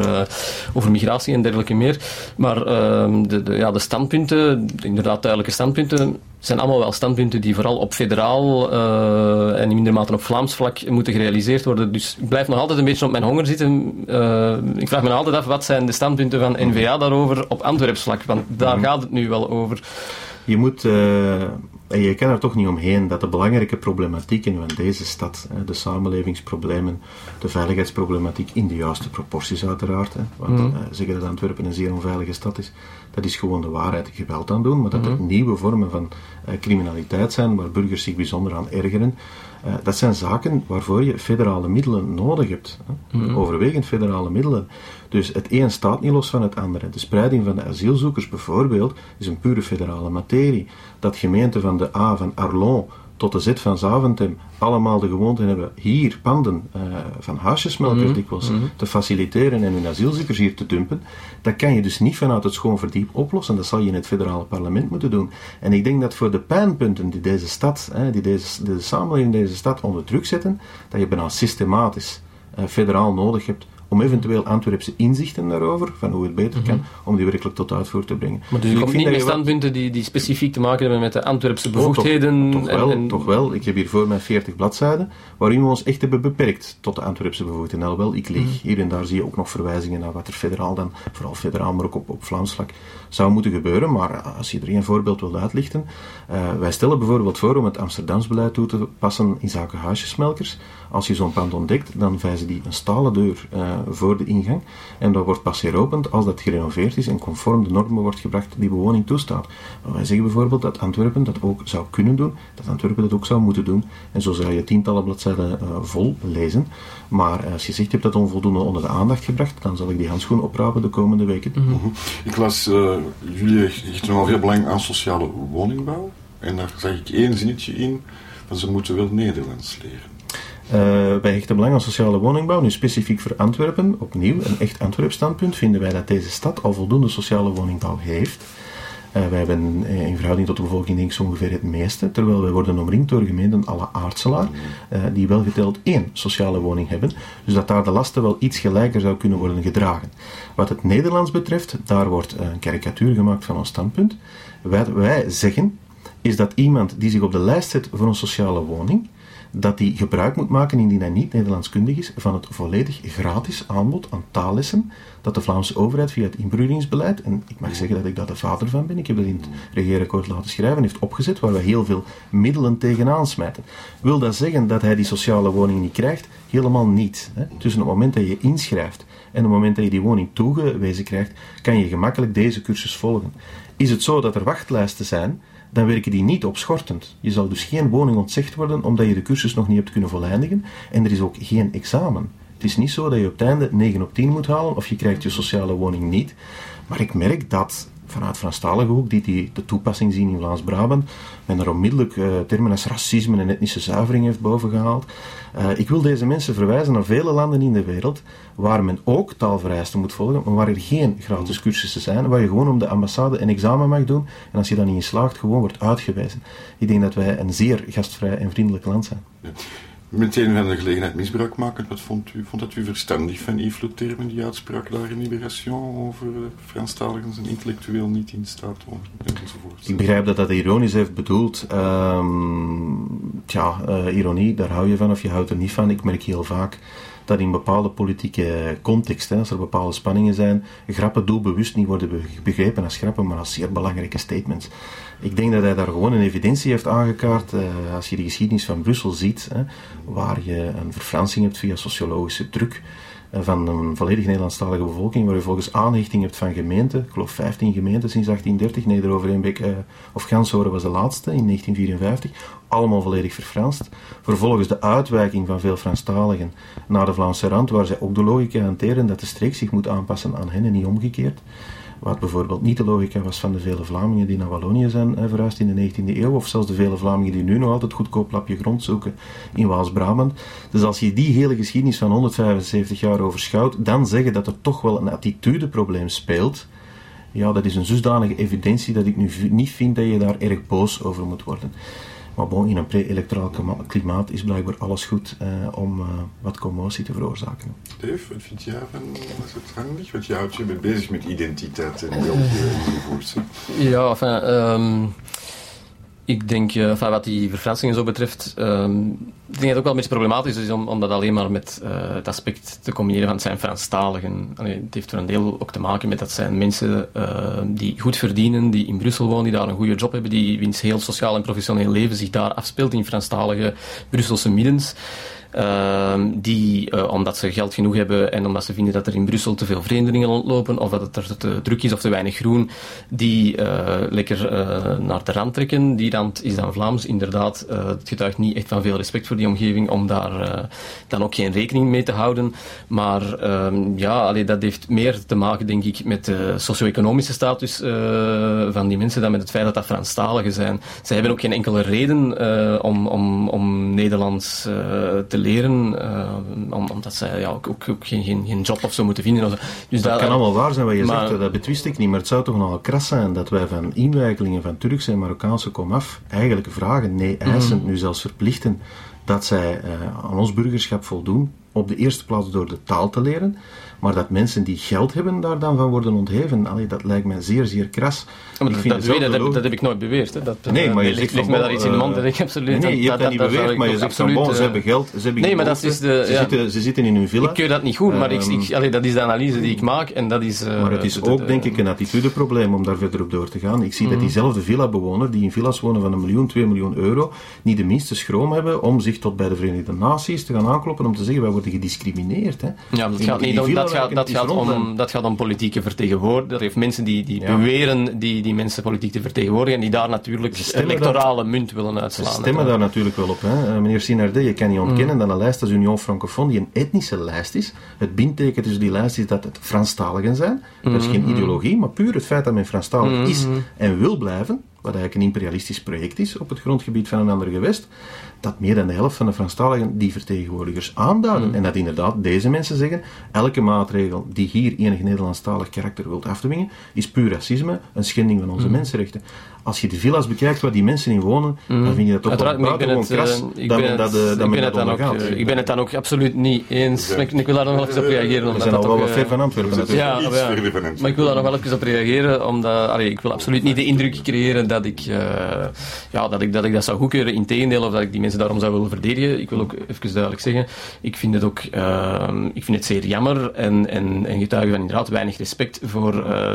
[SPEAKER 3] over migratie en dergelijke meer. Maar de standpunten, inderdaad duidelijke standpunten, zijn allemaal wel standpunten die vooral op federaal en in minder mate op Vlaams vlak moeten gerealiseerd worden. Dus ik blijf nog altijd een beetje op mijn honger zitten. Ik vraag me altijd af, wat zijn de standpunten van N-VA daarover op Antwerps vlak? Want daar gaat het nu wel over.
[SPEAKER 2] Je moet, en je kan er toch niet omheen, dat de belangrijke problematieken van deze stad, de samenlevingsproblemen, de veiligheidsproblematiek in de juiste proporties uiteraard, want zeggen dat Antwerpen een zeer onveilige stad is, dat is gewoon de waarheid geweld aan doen, maar dat er nieuwe vormen van criminaliteit zijn waar burgers zich bijzonder aan ergeren. Dat zijn zaken waarvoor je federale middelen nodig hebt. Overwegend federale middelen. Dus het een staat niet los van het andere. De spreiding van de asielzoekers bijvoorbeeld is een pure federale materie. Dat gemeenten van de A van Arlon tot de Z van Zaventem allemaal de gewoonte hebben hier panden van huisjesmelkers dikwijls te faciliteren en hun asielzoekers hier te dumpen, dat kan je dus niet vanuit het schoon verdiep oplossen. Dat zal je in het federale parlement moeten doen. En ik denk dat voor de pijnpunten die deze stad, de samenleving deze stad onder druk zetten, dat je bijna systematisch federaal nodig hebt om eventueel Antwerpse inzichten daarover, van hoe het beter kan, om die werkelijk tot uitvoer te brengen.
[SPEAKER 3] Maar dus je komt niet met standpunten die specifiek te maken hebben met de Antwerpse bevoegdheden?
[SPEAKER 2] Toch wel. Ik heb hier voor mij 40 bladzijden, waarin we ons echt hebben beperkt tot de Antwerpse bevoegdheden. Alhoewel, ik leeg. Hier en daar zie je ook nog verwijzingen naar wat er federaal dan, vooral federaal, maar ook op Vlaams vlak, zou moeten gebeuren. Maar als je er één voorbeeld wilt uitlichten, wij stellen bijvoorbeeld voor om het Amsterdams beleid toe te passen in zaken huisjesmelkers. Als je zo'n pand ontdekt, dan vijzen die een stalen deur voor de ingang en dat wordt pas heropend als dat gerenoveerd is en conform de normen wordt gebracht die bewoning toestaat. Maar wij zeggen bijvoorbeeld dat Antwerpen dat ook zou kunnen doen, dat Antwerpen dat ook zou moeten doen en zo zou je tientallen bladzijden vol lezen. Maar als je zegt, je hebt dat onvoldoende onder de aandacht gebracht, dan zal ik die handschoen oprapen de komende weken.
[SPEAKER 1] Ik las, jullie hechten nogal veel belang aan sociale woningbouw en daar zag ik één zinnetje in van ze moeten wel Nederlands leren.
[SPEAKER 2] Wij hechten belang aan sociale woningbouw, nu specifiek voor Antwerpen. Opnieuw, een echt Antwerp standpunt, vinden wij dat deze stad al voldoende sociale woningbouw heeft. Wij hebben in verhouding tot de bevolking denk ik zo ongeveer het meeste, terwijl wij worden omringd door gemeenten à la Aartselaar, die wel geteld 1 sociale woning hebben, dus dat daar de lasten wel iets gelijker zou kunnen worden gedragen. Wat het Nederlands betreft, daar wordt een karikatuur gemaakt van ons standpunt. Wat wij zeggen, is dat iemand die zich op de lijst zet voor een sociale woning, dat hij gebruik moet maken, indien hij niet Nederlandskundig is, van het volledig gratis aanbod aan taallessen dat de Vlaamse overheid via het inburgeringsbeleid, en ik mag zeggen dat ik daar de vader van ben, ik heb dat in het regeerakkoord laten schrijven, heeft opgezet, waar wij heel veel middelen tegenaan smijten. Wil dat zeggen dat hij die sociale woning niet krijgt? Helemaal niet. Tussen het moment dat je inschrijft en het moment dat je die woning toegewezen krijgt, kan je gemakkelijk deze cursus volgen. Is het zo dat er wachtlijsten zijn, dan werken die niet opschortend. Je zal dus geen woning ontzegd worden omdat je de cursus nog niet hebt kunnen voleindigen en er is ook geen examen. Het is niet zo dat je op het einde 9 op 10 moet halen of je krijgt je sociale woning niet. Maar ik merk dat vanuit Franstalige hoek, die de toepassing zien in Vlaams-Brabant, men er onmiddellijk termen als racisme en etnische zuivering heeft bovengehaald. Ik wil deze mensen verwijzen naar vele landen in de wereld waar men ook taalvereisten moet volgen, maar waar er geen gratis cursussen zijn, waar je gewoon om de ambassade een examen mag doen en als je dan niet in slaagt, gewoon wordt uitgewezen. Ik denk dat wij een zeer gastvrij en vriendelijk land zijn.
[SPEAKER 1] Ja. Meteen van de gelegenheid misbruik maken, wat vond dat u verstandig van Yves Le Terme, die uitspraak daar in Libération over Franstaligen zijn intellectueel niet in staat enzovoort.
[SPEAKER 2] Ik begrijp dat ironisch heeft bedoeld. Ironie, daar hou je van of je houdt er niet van. Ik merk heel vaak dat in bepaalde politieke contexten, als er bepaalde spanningen zijn, grappen doelbewust niet worden begrepen als grappen, maar als zeer belangrijke statements. Ik denk dat hij daar gewoon een evidentie heeft aangekaart. Als je de geschiedenis van Brussel ziet, waar je een verfransing hebt via sociologische truc van een volledig Nederlandstalige bevolking, waar je volgens aanhechting hebt van gemeenten, ik geloof 15 gemeenten sinds 1830, Neder-Overeenbeek of Ganshoren was de laatste in 1954, allemaal volledig verfranst. Vervolgens de uitwijking van veel Franstaligen naar de Vlaamse rand, waar zij ook de logica hanteren dat de streek zich moet aanpassen aan hen en niet omgekeerd. Wat bijvoorbeeld niet de logica was van de vele Vlamingen die naar Wallonië zijn verhuisd in de 19e eeuw, of zelfs de vele Vlamingen die nu nog altijd goedkoop lapje grond zoeken in Waals-Brabant. Dus als je die hele geschiedenis van 175 jaar overschouwt, dan zeggen dat er toch wel een attitudeprobleem speelt, ja, dat is een dusdanige evidentie dat ik nu niet vind dat je daar erg boos over moet worden. Maar bon, in een pre-electoraal klimaat is blijkbaar alles goed om wat commotie te veroorzaken.
[SPEAKER 1] Dave, wat vind jij van het handig? Want je houdt je bezig met identiteit en enzovoort.
[SPEAKER 3] Ja, ik denk, wat die verfransingen zo betreft, ik denk dat het ook wel een beetje problematisch is om dat alleen maar met het aspect te combineren van het zijn Franstaligen. Het heeft voor een deel ook te maken met dat zijn mensen die goed verdienen, die in Brussel wonen, die daar een goede job hebben, die wiens heel sociaal en professioneel leven zich daar afspeelt in Franstalige Brusselse middens. Die, omdat ze geld genoeg hebben en omdat ze vinden dat er in Brussel te veel vreemdelingen rondlopen of dat het er te druk is of te weinig groen, die lekker naar de rand trekken. Die rand is dan Vlaams, inderdaad. Het getuigt niet echt van veel respect voor die omgeving om daar dan ook geen rekening mee te houden. Maar dat heeft meer te maken, denk ik, met de socio-economische status van die mensen dan met het feit dat dat Franstaligen zijn. Zij hebben ook geen enkele reden om Nederlands te leren, omdat zij ook geen job of zo moeten vinden. Dus
[SPEAKER 2] dat kan allemaal waar zijn wat je zegt, dat betwist ik niet, maar het zou toch nogal kras zijn dat wij van inwijkelingen van Turkse en Marokkaanse komaf eigenlijk vragen, nee eisen, nu zelfs verplichten, dat zij aan ons burgerschap voldoen, op de eerste plaats door de taal te leren, maar dat mensen die geld hebben daar dan van worden ontheven, dat lijkt mij zeer, zeer kras.
[SPEAKER 3] Dat heb ik nooit beweerd. Hè.
[SPEAKER 2] Nee, maar je zegt
[SPEAKER 3] ligt mij daar iets in de mond dat ik absoluut...
[SPEAKER 2] Nee, je hebt dat niet beweerd, maar je zegt van, ze hebben geld, ze hebben
[SPEAKER 3] nee, maar dat is
[SPEAKER 2] ze zitten in hun villa.
[SPEAKER 3] Ik keur dat niet goed, maar dat is de analyse die ik maak en dat is...
[SPEAKER 2] maar het is ook, denk ik, een attitudeprobleem om daar verder op door te gaan. Ik zie dat diezelfde villa-bewoner, die in villa's wonen van 1 miljoen, 2 miljoen euro, niet de minste schroom hebben om zich tot bij de Verenigde Naties te gaan aankloppen om te zeggen, wij worden gediscrimineerd. Hè.
[SPEAKER 3] Ja, maar dat gaat om politieke vertegenwoordigers. Er heeft mensen die beweren die mensen politiek te vertegenwoordigen en die daar natuurlijk electorale munt willen uitslaan.
[SPEAKER 2] Ze stemmen daar natuurlijk wel op. Hè. Meneer Sinardet, je kan niet ontkennen dat een lijst als Union Francophone, die een etnische lijst is, het bindteken tussen die lijst is dat het Franstaligen zijn. Dat is geen ideologie, maar puur het feit dat men Franstalig is en wil blijven, wat eigenlijk een imperialistisch project is op het grondgebied van een ander gewest, dat meer dan de helft van de Franstaligen die vertegenwoordigers aanduiden. En dat inderdaad deze mensen zeggen, elke maatregel die hier enig Nederlandstalig karakter wilt afdwingen, is puur racisme, een schending van onze mensenrechten. Als je de villa's bekijkt waar die mensen in wonen, dan vind je dat toch wel buitengewoon kras dat men dat ondergaat.
[SPEAKER 3] Ik ben het dan ook absoluut niet eens. Ik wil daar nog wel eens op reageren.
[SPEAKER 2] We zijn al wel ver van Antwerpen natuurlijk.
[SPEAKER 3] Maar ik wil daar nog wel even op reageren, omdat ik wil absoluut niet de indruk creëren dat ik dat zou goedkeuren. Integendeel, of dat ik die mensen daarom zou willen verdedigen. Ik wil ook even duidelijk zeggen, ik vind het ook ik vind het zeer jammer en getuige van inderdaad weinig respect voor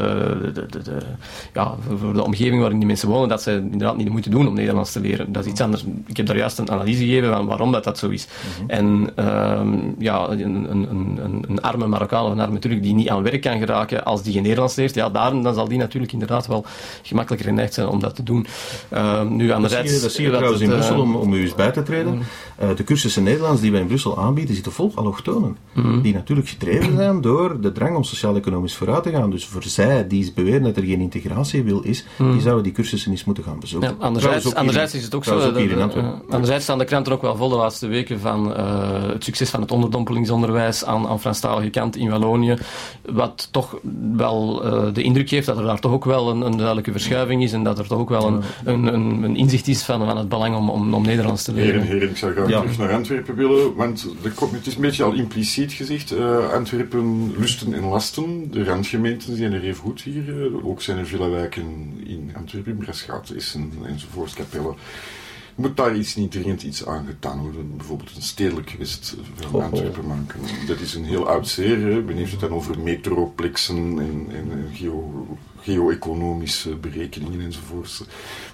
[SPEAKER 3] de omgeving waarin die mensen wonen, dat ze inderdaad niet de moeite doen om Nederlands te leren. Dat is iets anders. Ik heb daar juist een analyse gegeven van waarom dat zo is. En een arme Marokkaan of een arme Turk die niet aan werk kan geraken als die geen Nederlands leert, dan zal die natuurlijk inderdaad wel gemakkelijker geneigd zijn om dat te doen. Nu anderzijds...
[SPEAKER 2] Dat zie je trouwens in Brussel, om u eens bij te treden. De cursussen Nederlands die wij in Brussel aanbieden, zitten vol allochtonen. Die natuurlijk gedreven zijn door de drang om sociaal-economisch vooruit te gaan. Dus voor zij die beweren dat er geen integratie wil is, die zouden die cursussen eens moeten gaan bezoeken.
[SPEAKER 3] Ja, anderzijds is het ook zo... Anderzijds staan de kranten ook wel vol de laatste weken van het succes van het onderdompelingsonderwijs aan Franstalige kant in Wallonië, wat toch wel de indruk geeft dat er daar toch ook wel een duidelijke verschuiving is en dat er toch ook wel een inzicht is van het belang om Nederlands te leren.
[SPEAKER 1] Heren, ik zou graag terug naar Antwerpen willen, want het is een beetje al impliciet gezegd. Antwerpen lusten en lasten. De randgemeenten zijn er even goed hier. Ook zijn er villawijken in Antwerpen, Braschaat, Essen enzovoort, Capelle. Moet daar niet dringend iets aan gedaan worden? Bijvoorbeeld een stedelijk gewest van Antwerpen maken. Dat is een heel oud zeer. Men heeft het dan over metroplexen en geo-economische berekeningen enzovoort.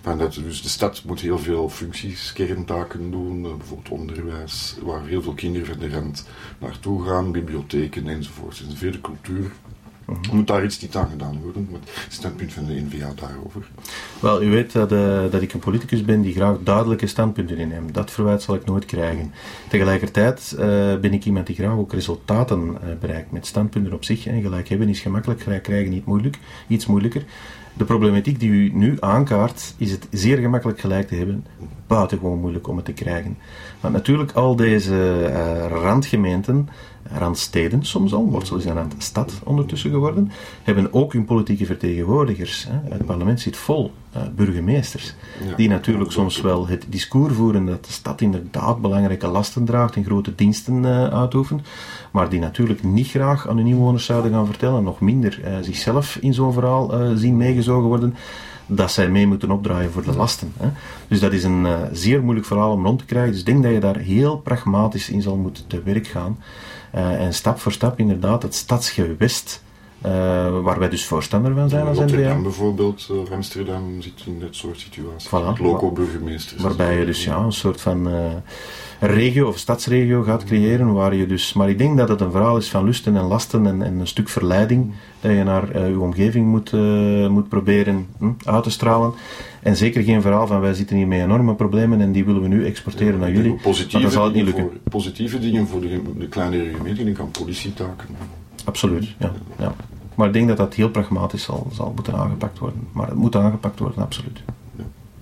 [SPEAKER 1] Dus de stad moet heel veel functies, kerntaken doen, bijvoorbeeld onderwijs, waar heel veel kinderen van de rand naartoe gaan, bibliotheken enzovoort. En vele cultuur. Moet daar iets niet aan gedaan worden? Met het standpunt van de N-VA daarover.
[SPEAKER 2] Wel, u weet dat ik een politicus ben die graag duidelijke standpunten inneemt. Dat verwijt zal ik nooit krijgen. Tegelijkertijd ben ik iemand die graag ook resultaten bereikt met standpunten op zich. En gelijk hebben is gemakkelijk, gelijk krijgen niet moeilijk, iets moeilijker. De problematiek die u nu aankaart, is het zeer gemakkelijk gelijk te hebben, buitengewoon moeilijk om het te krijgen. Want natuurlijk al deze randgemeenten, randsteden soms al, Mortsel is een randstad ondertussen geworden, hebben ook hun politieke vertegenwoordigers. Het parlement zit vol burgemeesters, die natuurlijk soms wel het discours voeren dat de stad inderdaad belangrijke lasten draagt en grote diensten uitoefent, maar die natuurlijk niet graag aan hun inwoners zouden gaan vertellen, nog minder zichzelf in zo'n verhaal zien meegezogen worden, dat zij mee moeten opdraaien voor de lasten. Dus dat is een zeer moeilijk verhaal om rond te krijgen. Dus ik denk dat je daar heel pragmatisch in zal moeten te werk gaan. En stap voor stap inderdaad het stadsgewest, waar wij dus voorstander van zijn als
[SPEAKER 1] Rotterdam bijvoorbeeld, Amsterdam zit in dat soort situaties.
[SPEAKER 2] Voilà,
[SPEAKER 1] loco-burgemeesters.
[SPEAKER 2] Waarbij je dus een soort van regio of stadsregio gaat creëren, waar je dus... Maar ik denk dat het een verhaal is van lusten en lasten en een stuk verleiding, dat je naar je omgeving moet proberen uit te stralen. En zeker geen verhaal van wij zitten hier met enorme problemen en die willen we nu exporteren naar jullie. Want dan zal het niet lukken.
[SPEAKER 1] Positieve dingen voor de kleinere gemeenten, denk aan politietaken.
[SPEAKER 2] Absoluut, ja. Maar ik denk dat dat heel pragmatisch zal moeten aangepakt worden. Maar het moet aangepakt worden, absoluut.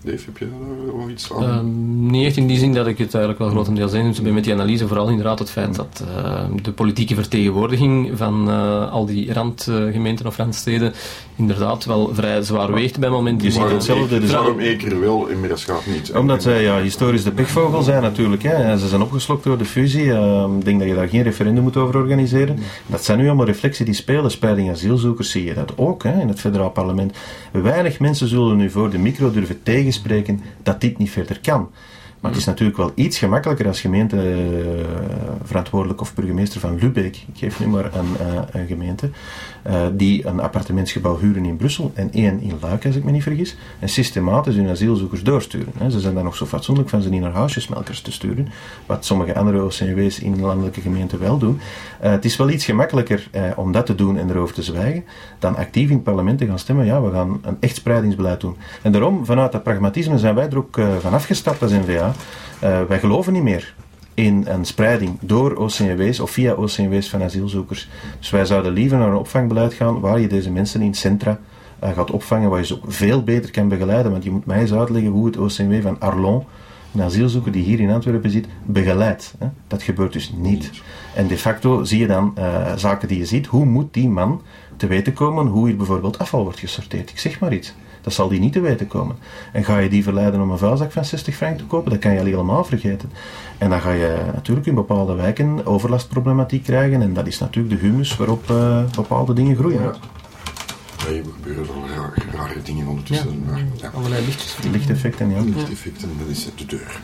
[SPEAKER 1] Dave, heb je daar nog iets aan?
[SPEAKER 3] Niet echt in die zin dat ik het eigenlijk wel grotendeels eens ben met die analyse. Vooral inderdaad het feit dat de politieke vertegenwoordiging van al die randgemeenten of randsteden inderdaad wel vrij zwaar weegt bij momenten.
[SPEAKER 2] Je ziet hetzelfde.
[SPEAKER 1] Dus waarom Eker wel en Middelschap niet?
[SPEAKER 2] Omdat zij historisch de pechvogel zijn natuurlijk. Hè. Ze zijn opgeslokt door de fusie. Ik denk dat je daar geen referendum moet over organiseren. Dat zijn nu allemaal reflexen die spelen. Spreiding asielzoekers zie je dat ook in het federaal parlement. Weinig mensen zullen nu voor de micro durven tegenspreken dat dit niet verder kan. Maar het is natuurlijk wel iets gemakkelijker als gemeenteverantwoordelijk of burgemeester van Lübeck, ik geef nu maar een gemeente, die een appartementsgebouw huren in Brussel en één in Luik, als ik me niet vergis, en systematisch hun asielzoekers doorsturen. Ze zijn daar nog zo fatsoenlijk van ze niet naar huisjesmelkers te sturen, wat sommige andere OCMW's in landelijke gemeenten wel doen. Het is wel iets gemakkelijker om dat te doen en erover te zwijgen, dan actief in het parlement te gaan stemmen. Ja, we gaan een echt spreidingsbeleid doen. En daarom, vanuit dat pragmatisme zijn wij er ook van afgestapt als N-VA. Wij geloven niet meer in een spreiding door OCMW's of via OCMW's van asielzoekers. Dus wij zouden liever naar een opvangbeleid gaan waar je deze mensen in centra gaat opvangen, waar je ze ook veel beter kan begeleiden. Want je moet mij eens uitleggen hoe het OCMW van Arlon, een asielzoeker die hier in Antwerpen zit, begeleidt. Dat gebeurt dus niet. En de facto zie je dan zaken die je ziet. Hoe moet die man te weten komen hoe hier bijvoorbeeld afval wordt gesorteerd? Ik zeg maar iets. Dat zal die niet te weten komen. En ga je die verleiden om een vuilzak van 60 frank te kopen, dat kan je helemaal vergeten. En dan ga je natuurlijk in bepaalde wijken overlastproblematiek krijgen. En dat is natuurlijk de humus waarop bepaalde dingen groeien.
[SPEAKER 1] Ja. Er gebeuren wel rare dingen ondertussen. Maar,
[SPEAKER 3] allerlei lichtjes.
[SPEAKER 2] Lichteffecten, ja.
[SPEAKER 1] Lichteffecten, dat is de deur.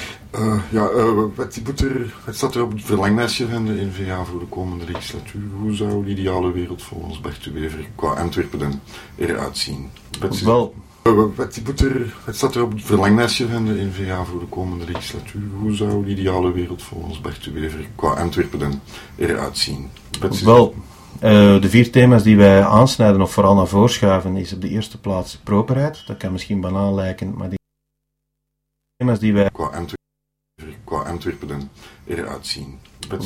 [SPEAKER 1] Het staat er op het verlanglijstje van de N-VA voor de komende legislatuur. Hoe zou de ideale wereld volgens Bart de Wever qua Antwerpen dan eruit zien? Het staat er op het verlanglijstje van de N-VA voor de komende legislatuur. Hoe zou de ideale wereld volgens Bart de Wever qua Antwerpen dan eruit zien?
[SPEAKER 2] De 4 thema's die wij aansnijden of vooral naar voren schuiven is op de eerste plaats properheid. Dat kan misschien banaal lijken, maar die thema's die wij
[SPEAKER 1] qua Antwerpen dan eruit zien.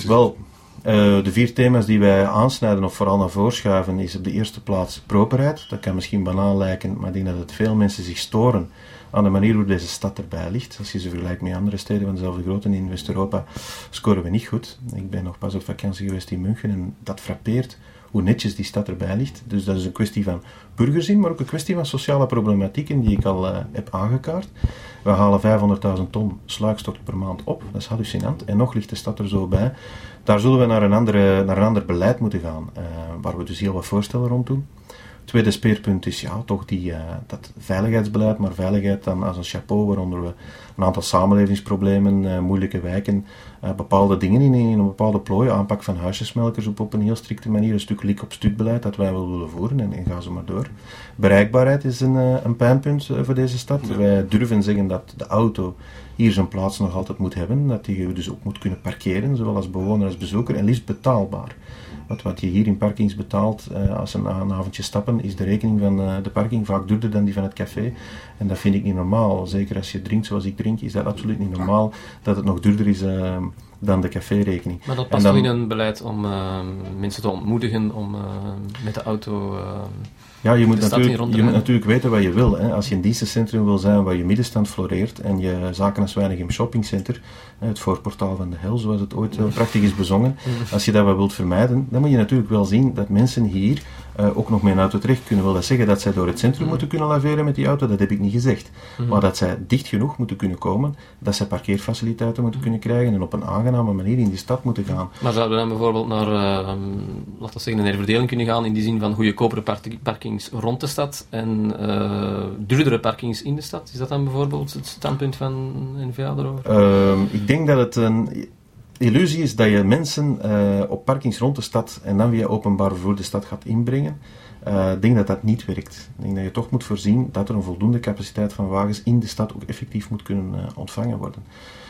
[SPEAKER 2] De 4 thema's die wij aansnijden of vooral naar voren schuiven is op de eerste plaats properheid. Dat kan misschien banaal lijken, maar ik denk dat het veel mensen zich storen aan de manier hoe deze stad erbij ligt. Als je ze vergelijkt met andere steden van dezelfde grootte in West-Europa, scoren we niet goed. Ik ben nog pas op vakantie geweest in München en dat frappeert hoe netjes die stad erbij ligt. Dus dat is een kwestie van burgerzin, maar ook een kwestie van sociale problematieken die ik al heb aangekaart. We halen 500.000 ton sluikstok per maand op. Dat is hallucinant. En nog ligt de stad er zo bij. Daar zullen we naar een ander beleid moeten gaan, waar we dus heel wat voorstellen rond doen. Tweede speerpunt is toch dat veiligheidsbeleid, maar veiligheid dan als een chapeau, waaronder we een aantal samenlevingsproblemen, moeilijke wijken, bepaalde dingen in een bepaalde plooi, aanpak van huisjesmelkers op een heel strikte manier, een stuk lik-op-stuk beleid dat wij wel willen voeren en ga zo maar door. Bereikbaarheid is een pijnpunt voor deze stad. Ja. Wij durven zeggen dat de auto hier zijn plaats nog altijd moet hebben, dat je dus ook moet kunnen parkeren, zowel als bewoner als bezoeker, en liefst betaalbaar. Wat je hier in parkings betaalt als een avondje stappen, is de rekening van de parking vaak duurder dan die van het café. En dat vind ik niet normaal. Zeker als je drinkt zoals ik drink, is dat absoluut niet normaal dat het nog duurder is dan de caférekening.
[SPEAKER 3] Maar dat past toch in een beleid om mensen te ontmoedigen om met de auto...
[SPEAKER 2] Ja, je moet natuurlijk weten wat je wil. Als je een dienstencentrum wil zijn waar je middenstand floreert en je zaken als weinig in shoppingcenter, het voorportaal van de hel, zoals het ooit prachtig is bezongen, als je dat wat wilt vermijden, dan moet je natuurlijk wel zien dat mensen hier ook nog met een auto terecht kunnen. Wil dat zeggen dat zij door het centrum moeten kunnen laveren met die auto? Dat heb ik niet gezegd. Maar dat zij dicht genoeg moeten kunnen komen, dat zij parkeerfaciliteiten moeten kunnen krijgen en op een aangename manier in die stad moeten gaan.
[SPEAKER 3] Maar zouden we dan bijvoorbeeld naar, laten we zeggen, een herverdeling kunnen gaan in die zin van goedkopere parkings rond de stad en duurdere parkings in de stad? Is dat dan bijvoorbeeld het standpunt van N-VA daarover?
[SPEAKER 2] Ik denk dat het een illusie is dat je mensen op parkings rond de stad en dan via openbaar vervoer de stad gaat inbrengen. Ik denk dat dat niet werkt. Ik denk dat je toch moet voorzien dat er een voldoende capaciteit van wagens in de stad ook effectief moet kunnen ontvangen worden.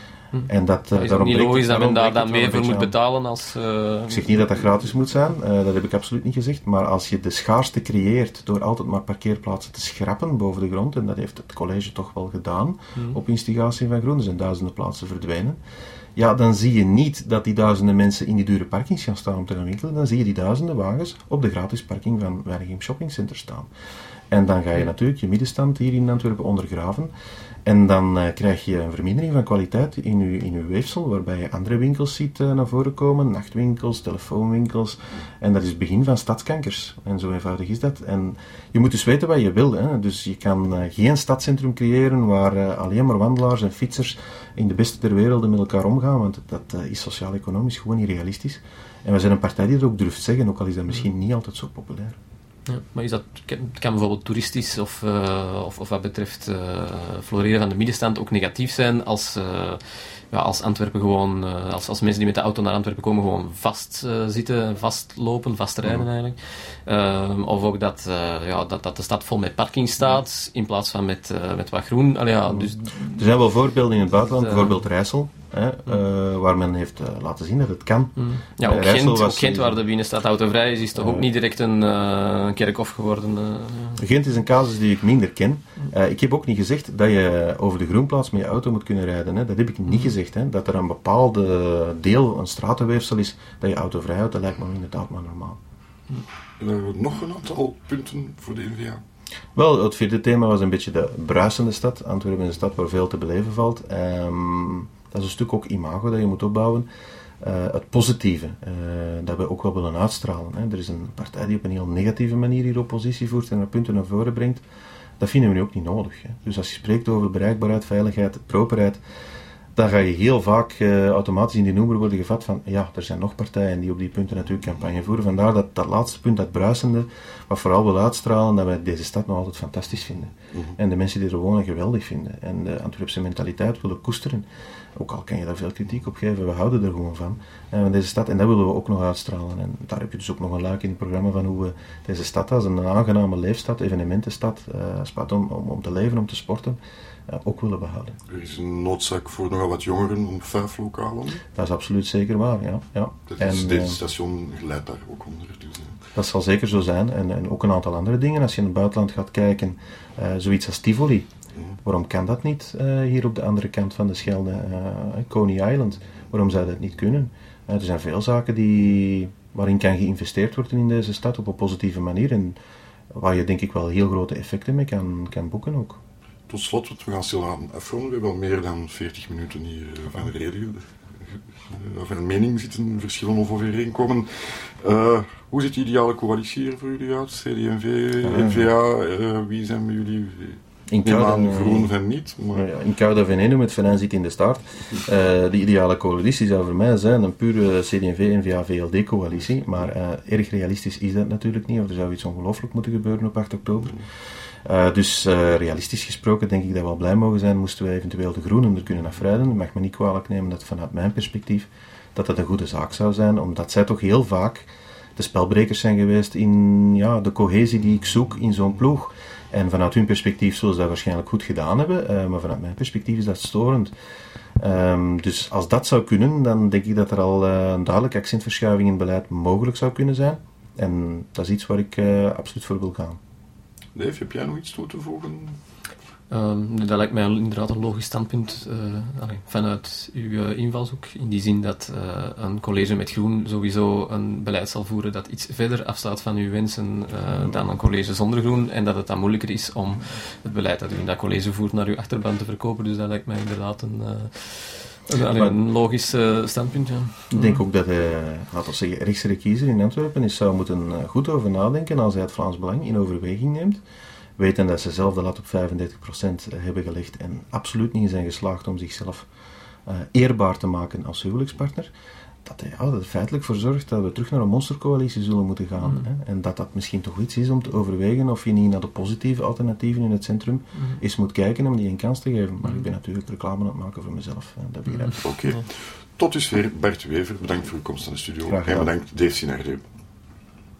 [SPEAKER 2] En dat,
[SPEAKER 3] is het niet logisch dat men daar dan mee voor moet betalen?
[SPEAKER 2] Ik zeg niet dat dat gratis moet zijn, dat heb ik absoluut niet gezegd, maar als je de schaarste creëert door altijd maar parkeerplaatsen te schrappen boven de grond, en dat heeft het college toch wel gedaan, op instigatie van Groen, er zijn duizenden plaatsen verdwenen, ja, dan zie je niet dat die duizenden mensen in die dure parkings gaan staan om te gaan winkelen, dan zie je die duizenden wagens op de gratis parking van Weinigem Shoppingcenter staan. En dan ga je natuurlijk je middenstand hier in Antwerpen ondergraven. En dan krijg je een vermindering van kwaliteit in uw weefsel, waarbij je andere winkels ziet naar voren komen, nachtwinkels, telefoonwinkels. En dat is het begin van stadskankers. En zo eenvoudig is dat. En je moet dus weten wat je wil. Hè. Dus je kan geen stadscentrum creëren waar alleen maar wandelaars en fietsers in de beste ter wereld met elkaar omgaan, want dat is sociaal-economisch gewoon niet realistisch. En we zijn een partij die dat ook durft zeggen, ook al is dat misschien niet altijd zo populair.
[SPEAKER 3] Ja, maar het kan bijvoorbeeld toeristisch of wat betreft floreren van de middenstand ook negatief zijn als Antwerpen gewoon, als mensen die met de auto naar Antwerpen komen gewoon vast zitten, vastlopen, vastrijden eigenlijk. Of ook dat de stad vol met parking staat in plaats van met wat groen. Dus,
[SPEAKER 2] er zijn wel voorbeelden in het buitenland, bijvoorbeeld Rijssel. Waar men heeft laten zien dat het kan.
[SPEAKER 3] Ja, ook Gent, waar de binnenstad autovrij is toch ook niet direct een kerkhof geworden.
[SPEAKER 2] Gent is een casus die ik minder ken. Ik heb ook niet gezegd dat je over de Groenplaats met je auto moet kunnen rijden. Hè. Dat heb ik niet gezegd. Hè. Dat er een bepaalde deel, een stratenweefsel is, dat je autovrij houdt, dat lijkt me inderdaad maar normaal.
[SPEAKER 1] En dan hebben we nog een aantal punten voor de NVA.
[SPEAKER 2] Wel, het vierde thema was een beetje de bruisende stad. Antwerpen is een stad waar veel te beleven valt. Dat is een stuk ook imago dat je moet opbouwen. Het positieve, dat we ook wel willen uitstralen. Hè. Er is een partij die op een heel negatieve manier hier oppositie voert en er punten naar voren brengt. Dat vinden we nu ook niet nodig. Hè. Dus als je spreekt over bereikbaarheid, veiligheid, properheid, dan ga je heel vaak automatisch in die noemer worden gevat van ja, er zijn nog partijen die op die punten natuurlijk campagne voeren. Vandaar dat laatste punt, dat bruisende, wat vooral wil uitstralen, dat wij deze stad nog altijd fantastisch vinden. En de mensen die er wonen geweldig vinden. En de Antwerpse mentaliteit willen koesteren. Ook al kan je daar veel kritiek op geven, we houden er gewoon van deze stad. En dat willen we ook nog uitstralen. En daar heb je dus ook nog een luik in het programma van hoe we deze stad als een aangename leefstad, evenementenstad, stad om te leven, om te sporten, ook willen behouden.
[SPEAKER 1] Er is een noodzaak voor nogal wat jongeren om 5 lokalen.
[SPEAKER 2] Dat is absoluut zeker waar, ja.
[SPEAKER 1] Deze station leidt daar ook onder. Dus,
[SPEAKER 2] dat zal zeker zo zijn. En ook een aantal andere dingen. Als je in het buitenland gaat kijken, zoiets als Tivoli. Waarom kan dat niet hier op de andere kant van de Schelde, Coney Island? Waarom zou dat niet kunnen? Er zijn veel zaken waarin kan geïnvesteerd worden in deze stad op een positieve manier en waar je denk ik wel heel grote effecten mee kan boeken ook.
[SPEAKER 1] Tot slot, want we gaan stilaan afronden. We hebben al meer dan 40 minuten hier van de reden. Over een mening zitten verschillen of overeenkomen. Hoe ziet de ideale coalitie hier voor jullie uit? CD&V, NVA, wie zijn bij jullie? In groen van niet. Maar...
[SPEAKER 2] In Koude Veneno met Venijn zit in de staart. De ideale coalitie zou voor mij zijn een pure CD&V-NVA-VLD-coalitie. Maar erg realistisch is dat natuurlijk niet. Of er zou iets ongelooflijk moeten gebeuren op 8 oktober. Dus realistisch gesproken denk ik dat we wel blij mogen zijn moesten we eventueel de groenen er kunnen afrijden. Dat mag me niet kwalijk nemen dat vanuit mijn perspectief dat een goede zaak zou zijn, omdat zij toch heel vaak de spelbrekers zijn geweest in de cohesie die ik zoek in zo'n ploeg. En vanuit hun perspectief zullen ze dat waarschijnlijk goed gedaan hebben, maar vanuit mijn perspectief is dat storend. Dus als dat zou kunnen, dan denk ik dat er al een duidelijke accentverschuiving in beleid mogelijk zou kunnen zijn. En dat is iets waar ik absoluut voor wil gaan.
[SPEAKER 1] Dave, heb jij nog iets toe te voegen?
[SPEAKER 3] Dat lijkt mij inderdaad een logisch standpunt vanuit uw invalshoek. In die zin dat een college met groen sowieso een beleid zal voeren dat iets verder afstaat van uw wensen dan een college zonder groen. En dat het dan moeilijker is om het beleid dat u in dat college voert naar uw achterban te verkopen. Dus dat lijkt mij inderdaad een logisch standpunt. Ja.
[SPEAKER 2] Ik denk ook dat laten we zeggen, rechtse kiezer in Antwerpen zou moeten goed over nadenken als hij het Vlaams Belang in overweging neemt. Weten dat ze zelf de lat op 35% hebben gelegd en absoluut niet zijn geslaagd om zichzelf eerbaar te maken als huwelijkspartner. Dat er feitelijk voor zorgt dat we terug naar een monstercoalitie zullen moeten gaan. Hè? En dat misschien toch iets is om te overwegen of je niet naar de positieve alternatieven in het centrum eens moet kijken om die een kans te geven. Maar ik ben natuurlijk reclame aan het maken voor mezelf. Dat begrijp ik.
[SPEAKER 1] Oké. Tot dusver Bart Wever. Bedankt voor uw komst aan de studio. En bedankt Dave Sinardeu.